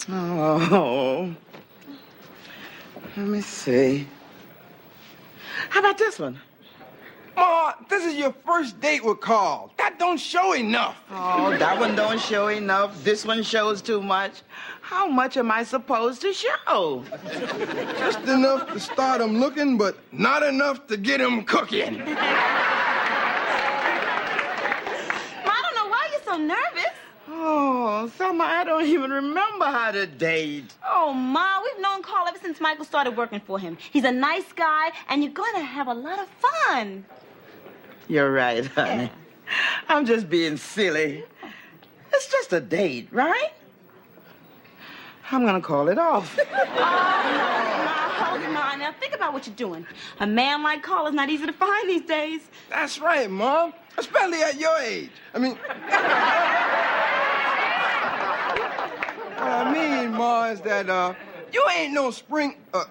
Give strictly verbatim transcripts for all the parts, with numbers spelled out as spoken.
Oh. Let me see. How about this one? Ma, this is your first date with Carl. That don't show enough. Oh, that one don't show enough. This one shows too much. How much am I supposed to show? Just enough to start him looking, but not enough to get him cooking. Ma, I don't know why you're so nervous. Oh, Selma, I don't even remember how to date. Oh, Ma, we've known Carl ever since Michael started working for him. He's a nice guy, and you're going to have a lot of fun. You're right, honey. Yeah. I'm just being silly. It's just a date, right? I'm gonna call it off. Oh, Ma, hold it, Ma. Now, think about what you're doing. A man like Carl is not easy to find these days. That's right, Mom. Especially at your age. I mean... What I mean, Ma, is that, uh, you ain't no spring... Uh,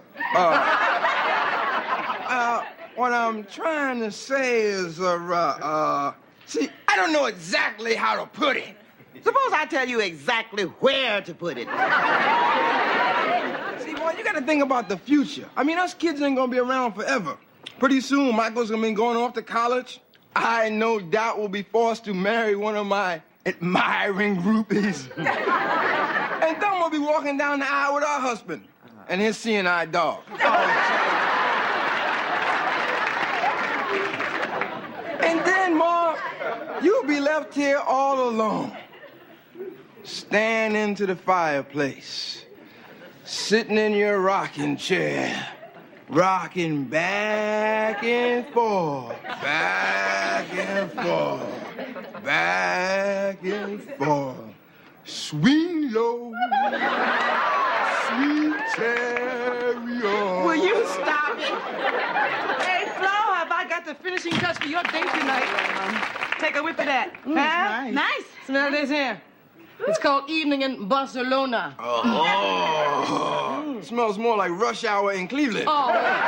uh... uh, what I'm trying to say is, uh, uh... See, I don't know exactly how to put it. Suppose I tell you exactly where to put it. See, boy, you gotta think about the future. I mean, us kids ain't gonna be around forever. Pretty soon, Michael's gonna be going off to college. I no doubt will be forced to marry one of my admiring groupies. And Thumb will be walking down the aisle with her husband and his seeing eye dog. And then, Ma, you'll be left here all alone. Stand into the fireplace, sitting in your rocking chair, rocking back and forth, back and forth, back and forth. Swing low, sweet chariot. Will you stop it? Hey, Flo, have I got the finishing touch for your date tonight? Take a whiff of that. Ooh, huh? nice. Nice. Smell this here. It's called Evening in Barcelona. Oh, it smells more like rush hour in Cleveland. Oh.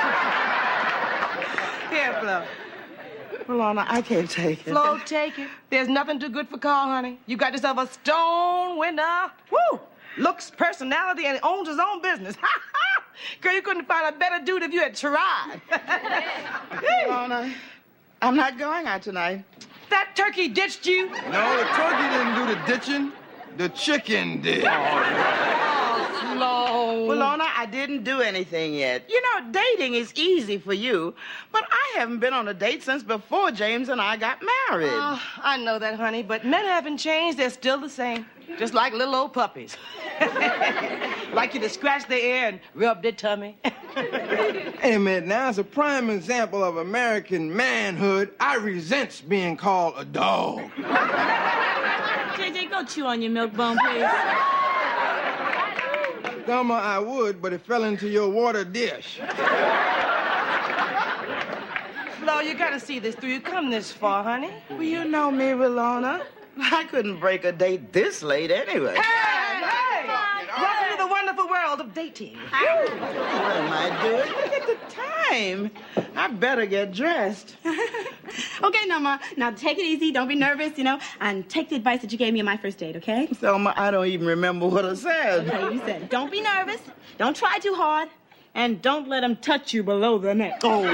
Here, Flo. Lorna, I can't take it. Flo, take it. There's nothing too good for Carl, honey. You got yourself a stone winner. Woo! Looks, personality, and owns his own business. Girl, you couldn't find a better dude if you had tried. Lorna, I'm not going out tonight. That turkey ditched you. No, the turkey didn't do the ditching. The chicken did. Oh, Flo. Well, Lorna, I didn't do anything yet. You know, dating is easy for you, but I haven't been on a date since before James and I got married. Oh, I know that, honey, but men haven't changed. They're still the same. Just like little old puppies. Like you to scratch their ear and rub their tummy. Hey, man, now as a prime example of American manhood, I resents being called a dog. J J, go chew on your milk bone, please. Thelma, I would, but it fell into your water dish. Flo, you gotta see this through. You come this far, honey. Well, you know me, Rolona. I couldn't break a date this late anyway. Hey, hey! Welcome to the wonderful world of dating. What am I doing? Look at the time. I better get dressed. Okay, now, Ma. Now, take it easy. Don't be nervous, you know, and take the advice that you gave me on my first date, okay? Selma, I don't even remember what I said. Okay, you said, don't be nervous, don't try too hard, and don't let him touch you below the neck. Oh.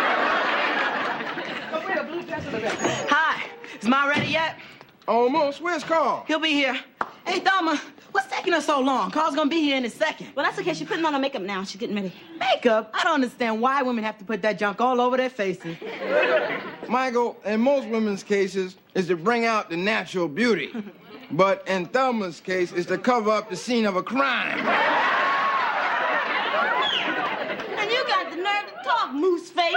Hi. Is Ma ready yet? Almost. Where's Carl? He'll be here. Hey, Thelma, what's taking her so long? Carl's gonna be here in a second. Well, that's okay. She's putting on her makeup now. She's getting ready. Makeup? I don't understand why women have to put that junk all over their faces. Michael, in most women's cases, is to bring out the natural beauty. But in Thelma's case, is to cover up the scene of a crime. And you got the nerve to talk, moose face.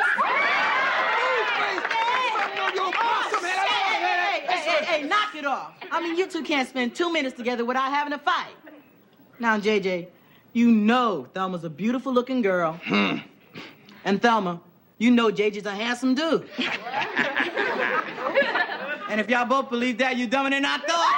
Hey, hey, knock it off. I mean, you two can't spend two minutes together without having a fight. Now, J J, you know Thelma's a beautiful-looking girl. Hmm. And Thelma, you know J J's a handsome dude. And if y'all both believe that, you dumber than I thought.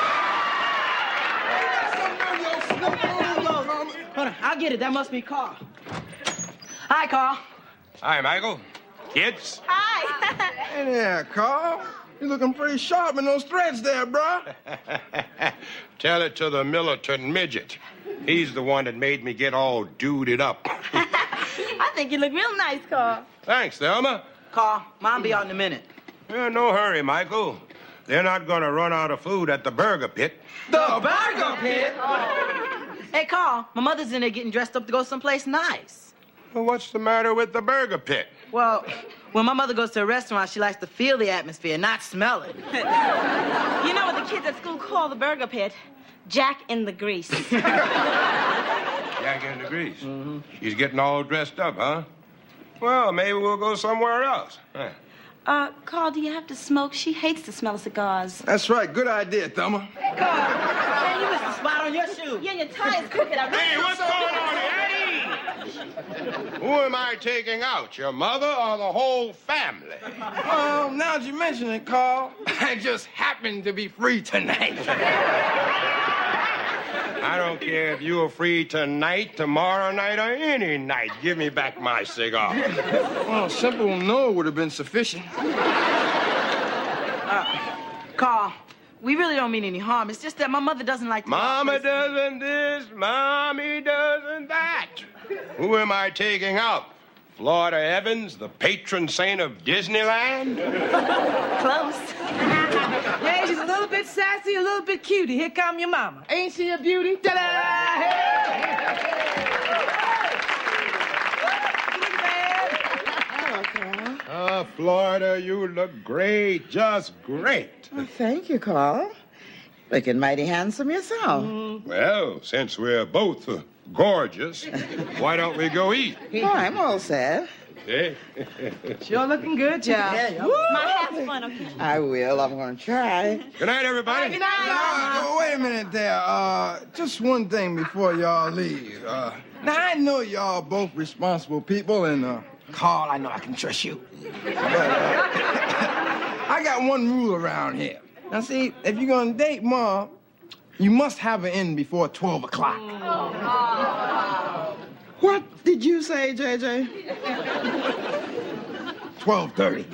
Hold on, I'll get it. That must be Carl. Hi, Carl. Hi, Michael. Kids? Hi. Hey there, Carl. You're looking pretty sharp in those threads there, bruh. Tell it to the militant midget. He's the one that made me get all duded up. I think you look real nice, Carl. Thanks, Thelma. Carl, Mom be out in a minute. Yeah, no hurry, Michael. They're not going to run out of food at the burger pit. The burger pit? Hey, Carl, my mother's in there getting dressed up to go someplace nice. Well, what's the matter with the burger pit? Well, when my mother goes to a restaurant, she likes to feel the atmosphere, not smell it. You know what the kids at school call the burger pit? Jack in the grease. Jack in the grease. Mm-hmm. She's getting all dressed up, huh? Well, maybe we'll go somewhere else. Huh. Uh, Carl, do you have to smoke? She hates the smell of cigars. That's right. Good idea, Thelma. Carl, man, you missed the spot on your shoe. Yeah, and your tie is crooked. I Hey, what's going on here, Eddie? Who am I taking out, your mother or the whole family? Well, now that you mention it, Carl, I just happen to be free tonight. I don't care if you're free tonight, tomorrow night, or any night. Give me back my cigar. Well, a simple no would have been sufficient. Uh, Carl, we really don't mean any harm. It's just that my mother doesn't like to... Mama doesn't this, Mommy doesn't that. Who am I taking out? Florida Evans, the patron saint of Disneyland? Close. Yeah, she's a little bit sassy, a little bit cutie. Here come your mama. Ain't she a beauty? Ta-da! Hello, Carl. Ah, Florida, you look great, just great. Well, thank you, Carl. Looking mighty handsome yourself. Mm-hmm. Well, since we're both uh, gorgeous, why don't we go eat? Oh, I'm all set. Eh? Sure looking good, child. Yeah, my hat's fun, okay? I will. I'm going to try. Good night, everybody. Good night. Uh, wait a minute there. Uh, just one thing before y'all leave. Uh, now, I know y'all both responsible people, and, uh, Carl, I know I can trust you. But, uh, I got one rule around here. Now, see, if you're gonna date Mom, you must have her in before twelve o'clock. What did you say, J J? twelve thirty.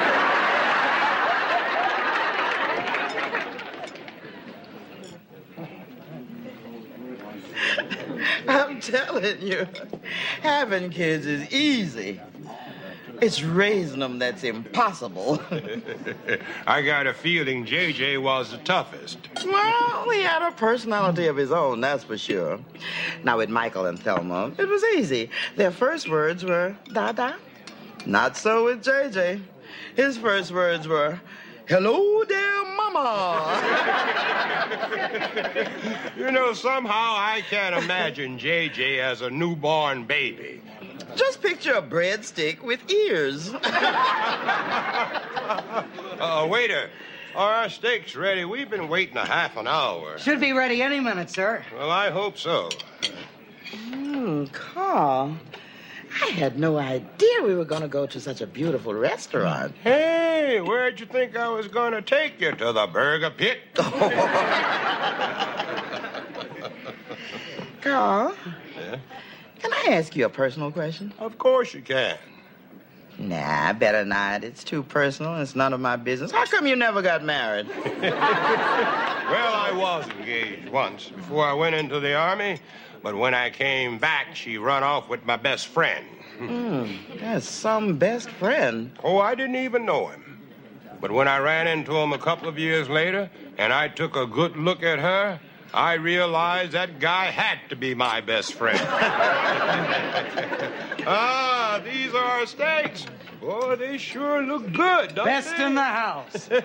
I'm telling you, having kids is easy. It's raising them that's impossible. I got a feeling J J was the toughest. Well, he had a personality of his own, that's for sure. Now, with Michael and Thelma, it was easy. Their first words were, da-da. Not so with J J. His first words were, hello there, mama. You know, somehow I can't imagine J J as a newborn baby. Just picture a breadstick with ears. Uh, waiter, are our steaks ready? We've been waiting a half an hour. Should be ready any minute, sir. Well, I hope so. Hmm, Carl, I had no idea we were going to go to such a beautiful restaurant. Hey, where'd you think I was going to take you? To the burger pit? Carl, Yeah? can I ask you a personal question? Of course you can. Nah, better not. It's too personal and it's none of my business. How come you never got married? Well, I was engaged once before I went into the Army, but when I came back, she run off with my best friend. Hmm, that's some best friend. Oh, I didn't even know him. But when I ran into him a couple of years later and I took a good look at her, I realized that guy had to be my best friend. Ah, these are our steaks. Boy, they sure look good, don't Best they? in the house. Hey,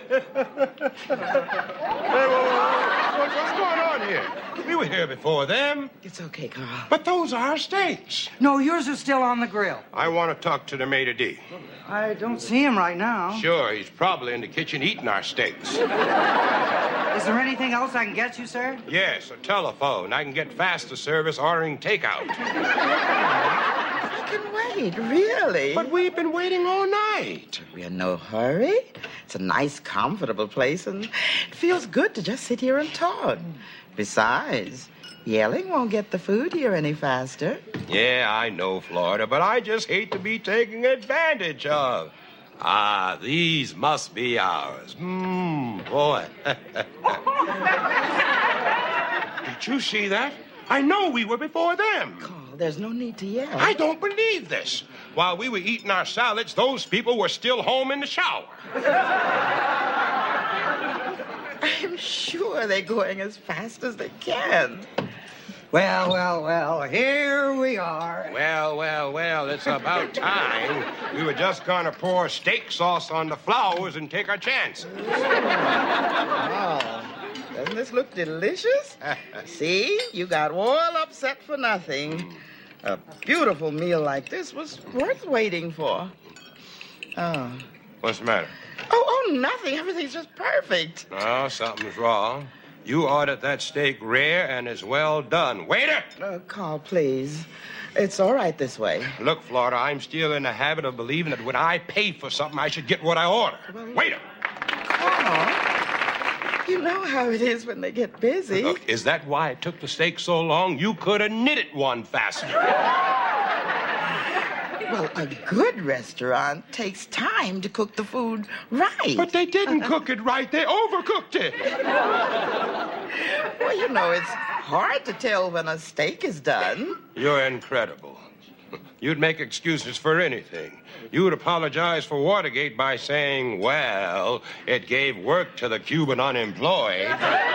whoa, whoa, whoa. What's going on here? We were here before them. It's okay, Carl. But those are our steaks. No, yours are still on the grill. I want to talk to the maitre d'. I don't see him right now. Sure, he's probably in the kitchen eating our steaks. Is there anything else I can get you, sir? Yes, a telephone. I can get faster service ordering takeout. I can wait, really. But we've been waiting all night. We're in no hurry. It's a nice, comfortable place, and it feels good to just sit here and talk. Besides, yelling won't get the food here any faster. Yeah, I know, Florida, but I just hate to be taken advantage of. Ah, these must be ours. Mmm, boy. Did you see that? I know we were before them. Carl, there's no need to yell. I don't believe this. While we were eating our salads, those people were still home in the shower. I'm sure they're going as fast as they can. Well, well, well, here we are. Well, well, well, it's about time. We were just gonna pour steak sauce on the flowers and take our chance. Oh, doesn't this look delicious? See, you got all upset for nothing. A beautiful meal like this was worth waiting for. Oh. What's the matter? Oh, oh, nothing. Everything's just perfect. Oh, something's wrong. You ordered that steak rare and it's well done. Waiter! Uh, Carl, please. It's all right this way. Look, Florida, I'm still in the habit of believing that when I pay for something, I should get what I order. Well, Waiter! Carl, you know how it is when they get busy. Look, is that why it took the steak so long? You could have knitted one faster. Well, a good restaurant takes time to cook the food right. But they didn't cook it right. They overcooked it. Well, you know, it's hard to tell when a steak is done. You're incredible. You'd make excuses for anything. You would apologize for Watergate by saying, well, it gave work to the Cuban unemployed.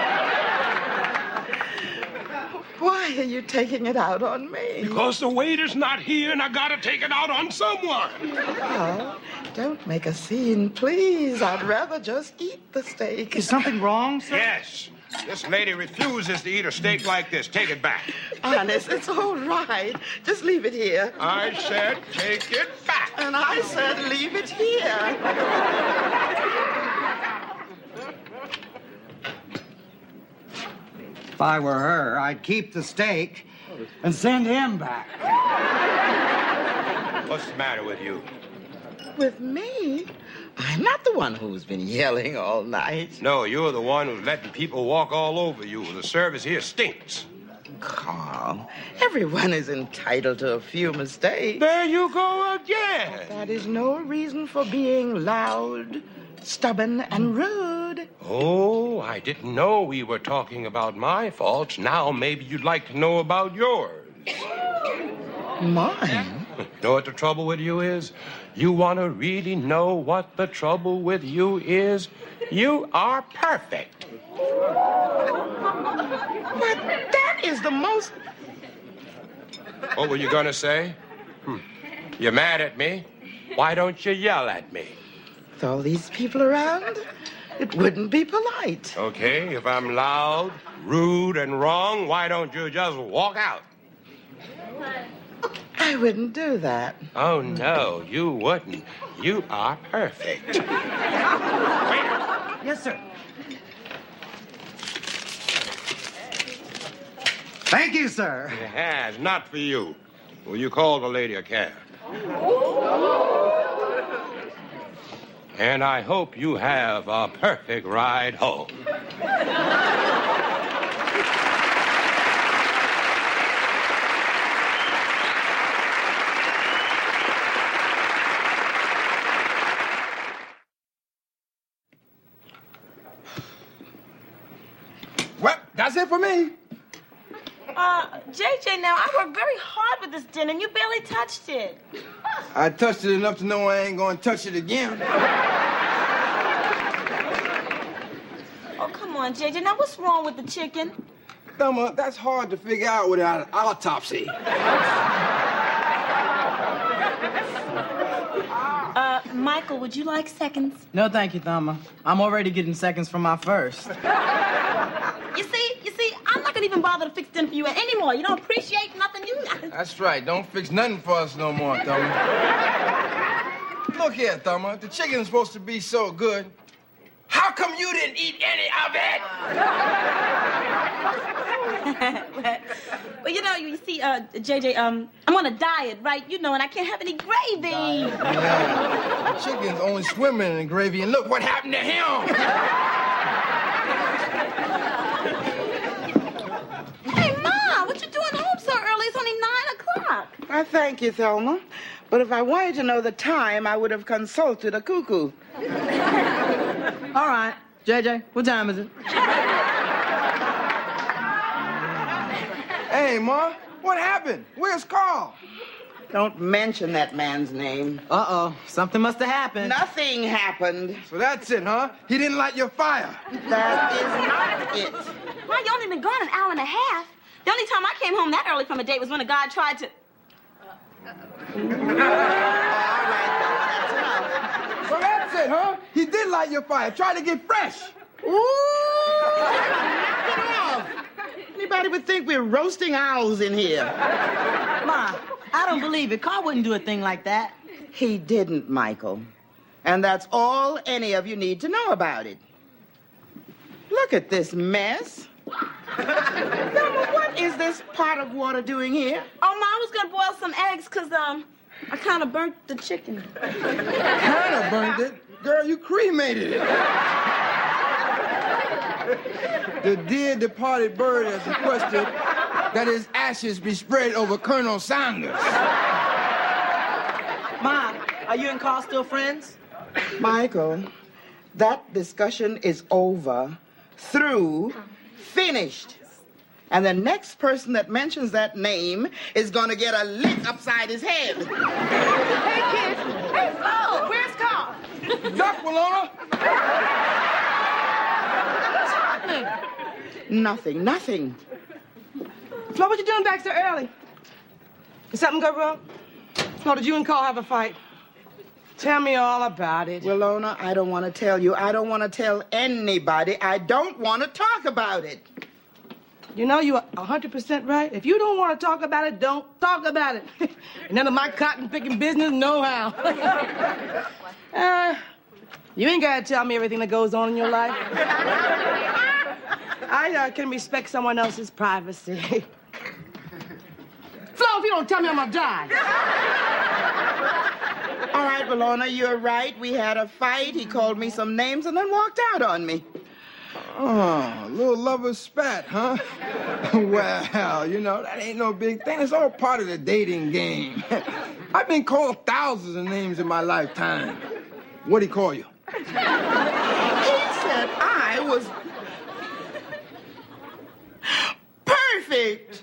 Why are you taking it out on me? Because the waiter's not here and I gotta take it out on someone. Carl, don't make a scene, please. I'd rather just eat the steak. Is something wrong, sir? Yes. This lady refuses to eat a steak like this. Take it back. Honest, it's all right. Just leave it here. I said take it back. And I said leave it here. If I were her, I'd keep the steak and send him back. What's the matter with you? With me? I'm not the one who's been yelling all night. No, you're the one who's letting people walk all over you. The service here stinks. Carl, everyone is entitled to a few mistakes. There you go again. That is no reason for being loud, stubborn, and rude. Oh, I didn't know we were talking about my faults. Now maybe you'd like to know about yours. Mine? Know what the trouble with you is? You want to really know what the trouble with you is? You are perfect. But that is the most... What were you going to say? Hmm. You're mad at me? Why don't you yell at me? With all these people around, it wouldn't be polite. Okay, if I'm loud, rude, and wrong, why don't you just walk out? I wouldn't do that. Oh, no, you wouldn't. You are perfect. Waiter! Yes, sir. Thank you, sir. It has, not for you. Will you call the lady a cab? And I hope you have a perfect ride home. Well, that's it for me. Uh, J J, now, I worked very hard with this dinner, and you barely touched it. I touched it enough to know I ain't gonna touch it again. Oh, come on, J J. Now, what's wrong with the chicken? Thelma, that's hard to figure out without an autopsy. Uh, Michael, would you like seconds? No, thank you, Thelma. I'm already getting seconds from my first. You see, you see, I'm not gonna even bother to fix dinner for you anymore. You don't appreciate nothing you... That's right. Don't fix nothing for us no more, Thelma. Look here, Thelma. If the chicken's supposed to be so good, how come you didn't eat any of it? but, but, you know, you see, uh, J J, um, I'm on a diet, right? You know, and I can't have any gravy. Yeah. The chicken's only swimming in gravy, and look what happened to him. Hey, Ma, what you doing home so early? It's only nine o'clock. I thank you, Thelma. But if I wanted to know the time, I would have consulted a cuckoo. All right. J J, what time is it? Hey, name, Ma? What happened? Where's Carl? Don't mention that man's name. Uh-oh. Something must have happened. Nothing happened. So that's it, huh? He didn't light your fire. That is not it. Ma, you only been gone an hour and a half. The only time I came home that early from a date was when a guy tried to... All right, that's enough. So that's it, huh? He did light your fire. Try to get fresh. Ooh! Knock it off. Anybody would think we're roasting owls in here. Ma, I don't believe it. Carl wouldn't do a thing like that. He didn't, Michael. And that's all any of you need to know about it. Look at this mess. Thelma, what is this pot of water doing here? Oh, Ma, I was gonna boil some eggs because, um, I kind of burnt the chicken. Kind of burned it. Girl, you cremated it. The dear departed bird has requested that his ashes be spread over Colonel Sanders. Ma, are you and Carl still friends? Michael, that discussion is over, through, finished. And the next person that mentions that name is gonna get a lick upside his head. Hey, kids. Hey, Flo, where's Carl? Duck, Walona. Nothing, nothing. Flo, what you doing back so early? Did something go wrong? Flo, did you and Carl have a fight? Tell me all about it. Walona, I don't want to tell you. I don't want to tell anybody. I don't want to talk about it. You know, you're one hundred percent right. If you don't want to talk about it, don't talk about it. None of my cotton-picking business, no how. uh, you ain't got to tell me everything that goes on in your life. I uh, can respect someone else's privacy. Flo, if you don't tell me, I'm gonna die. All right, Walona, you're right. We had a fight. He called me some names and then walked out on me. Oh, little lover spat, huh? Well, you know, that ain't no big thing. It's all part of the dating game. I've been called thousands of names in my lifetime. What'd he call you? He said I was perfect.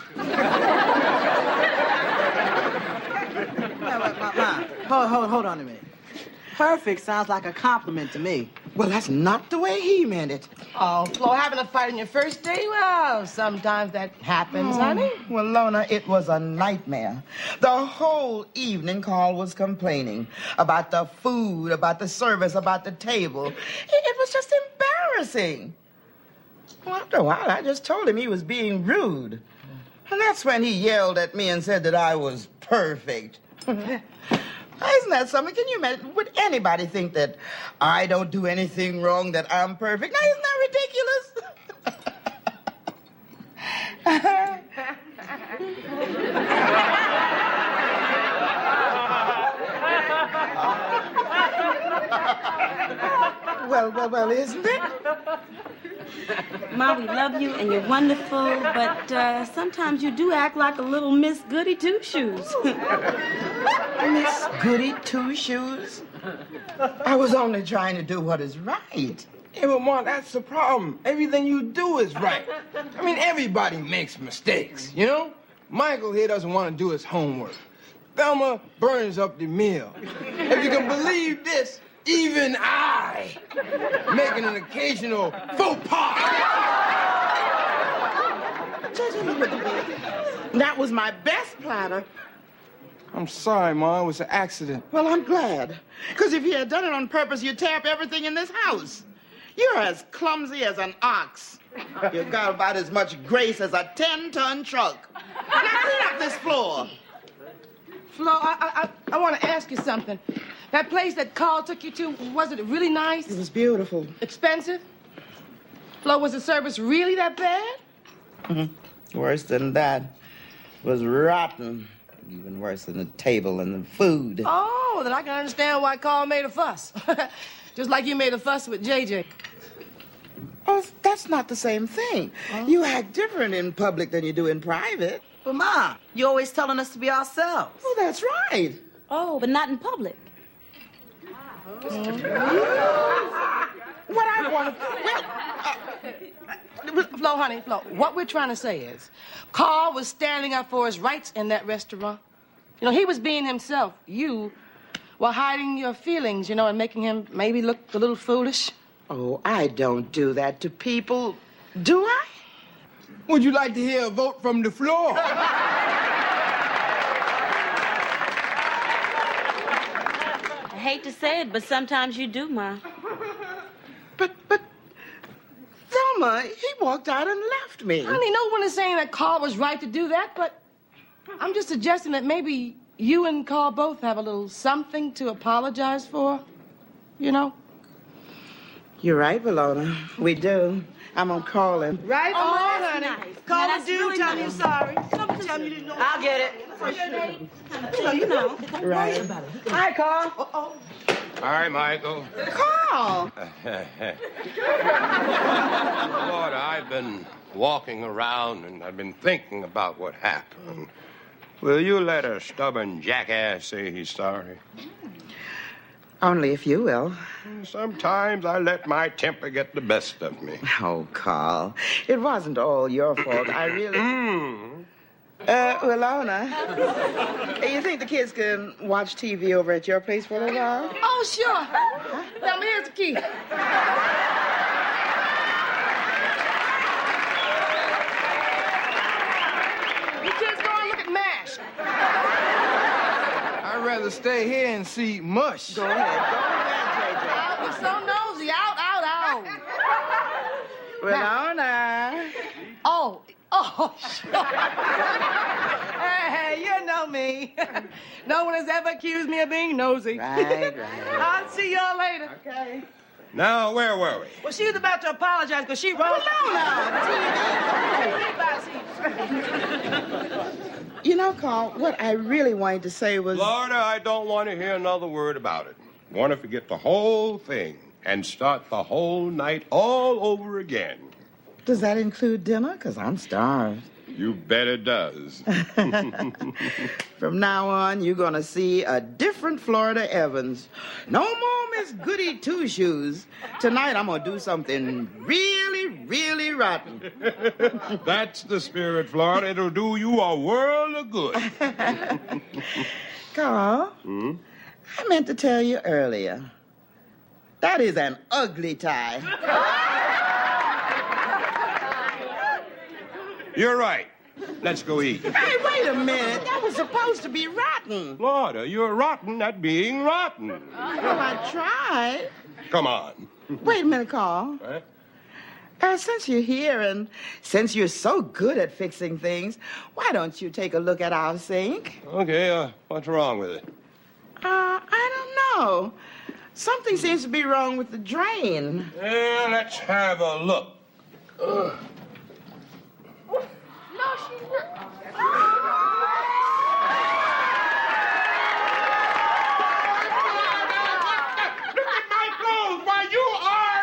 Ma, ma, ma. Hold, hold, hold on a minute. Perfect sounds like a compliment to me. Well, that's not the way he meant it. Oh, Flo, having a fight on your first day? Well, sometimes that happens, Oh, honey. well, Lona, it was a nightmare. The whole evening, Carl was complaining about the food, about the service, about the table. It, it was just embarrassing. Well, after a while, I just told him he was being rude. And that's when he yelled at me and said that I was perfect. Isn't that something? Can you imagine? Would anybody think that I don't do anything wrong, that I'm perfect? Now, isn't that ridiculous? well, well, well, isn't it? Ma, we love you and you're wonderful, but uh, sometimes you do act like a little Miss Goody Two-Shoes. Miss Goody Two-Shoes? I was only trying to do what is right. Yeah, but, Mom, that's the problem. Everything you do is right. I mean, everybody makes mistakes, you know? Michael here doesn't want to do his homework. Thelma burns up the meal. If you can believe this, even I, making an occasional faux pas. That was my best platter. I'm sorry, Ma. It was an accident. Well, I'm glad. Because if you had done it on purpose, you'd tear up everything in this house. You're as clumsy as an ox. You've got about as much grace as a ten-ton truck. Now clean up this floor. Flo, I, I, I want to ask you something. That place that Carl took you to, was it really nice? It was beautiful. Expensive? Flo, was the service really that bad? Mm-hmm. Worse than that. It was rotten. Even worse than the table and the food. Oh, then I can understand why Carl made a fuss. Just like you made a fuss with J J. Oh, that's not the same thing. Oh. You act different in public than you do in private. But, Ma, you're always telling us to be ourselves. Oh, that's right. Oh, but not in public. Mm-hmm. What I want to... Well, uh, Flo, honey, Flo, what we're trying to say is, Carl was standing up for his rights in that restaurant. You know, he was being himself. You were hiding your feelings, you know, and making him maybe look a little foolish. Oh, I don't do that to people, do I? Would you like to hear a vote from the floor? I hate to say it, but sometimes you do, Ma. But, but, Thelma, he walked out and left me. Honey, no one is saying that Carl was right to do that, but I'm just suggesting that maybe you and Carl both have a little something to apologize for, you know? You're right, Valona. We do. I'm gonna call him. Right Oh, on, that's honey. nice. Call Now, him, that's dude, really tell me nice. you're sorry. Tell me you didn't know. I'll get it. You know, you know. Right. Hi, Carl. Uh-oh. Hi, Michael. Carl! Lord, I've been walking around and I've been thinking about what happened. Will you let a stubborn jackass say he's sorry? Only if you will. Sometimes I let my temper get the best of me. Oh, Carl, it wasn't all your fault. I really... Mm. Uh, Valona, you think the kids can watch T V over at your place for a little while? Oh, sure. Now, here's the key. You kids go and look at MASH. I'd rather stay here and see mush. Go ahead, go ahead, I'll be so nosy. Out, out, out. J J. Valona. Oh, oh, sure. Hey, you know me. No one has ever accused me of being nosy. Right, right. I'll see y'all later. Okay. Now, where were we? Well, she was about to apologize because she wrote... You know, Carl, what I really wanted to say was... Florida, I don't want to hear another word about it. Want to forget the whole thing and start the whole night all over again. Does that include dinner? Because I'm starved. You bet it does. From now on, you're going to see a different Florida Evans. No more Miss Goody Two-Shoes. Tonight, I'm going to do something really, really rotten. That's the spirit, Florida. It'll do you a world of good. Carl, Hmm? I meant to tell you earlier. That is an ugly tie. You're right. Let's go eat. Hey, wait a minute. That was supposed to be rotten. Florida, you're rotten at being rotten. Well, I tried. Come on. Wait a minute, Carl. Huh? Uh, since you're here and since you're so good at fixing things, why don't you take a look at our sink? Okay, uh, what's wrong with it? Uh, I don't know. Something seems to be wrong with the drain. Yeah, let's have a look. Ugh. No, she's not. Look at my clothes! Why, you are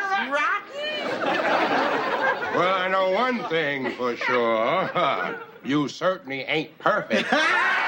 rotten! Well, I know one thing for sure. You certainly ain't perfect.